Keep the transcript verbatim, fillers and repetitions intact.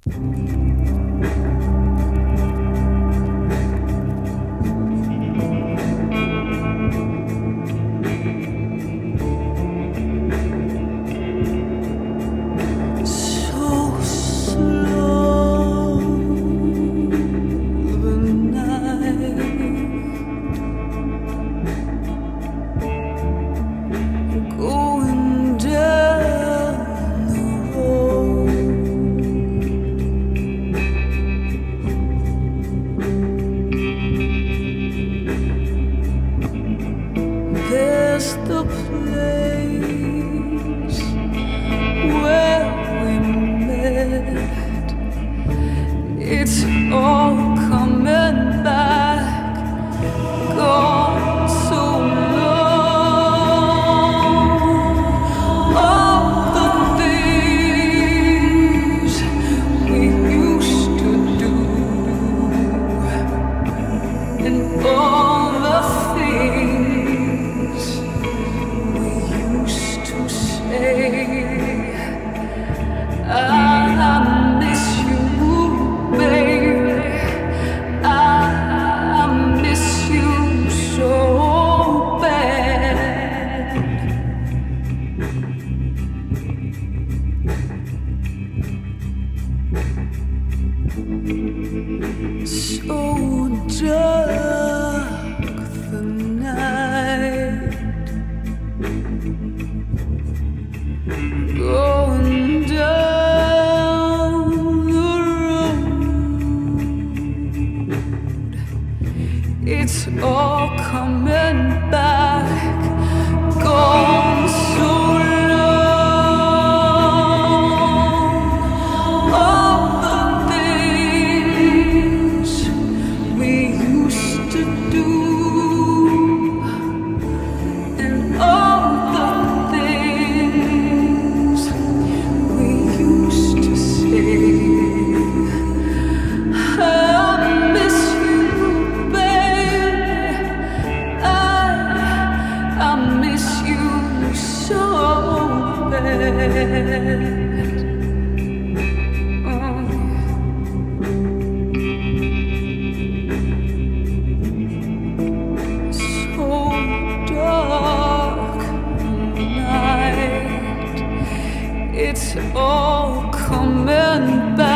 There's the place where we met. It's all coming back, gone so long. All the things we used to do, and all the things I miss you, baby. I miss you so bad. So dark the night, going down the road. It's all coming back, gone so long. All the things we used to do, and all the things we used to say. I miss you, baby. I, I miss you so bad. It's all coming back.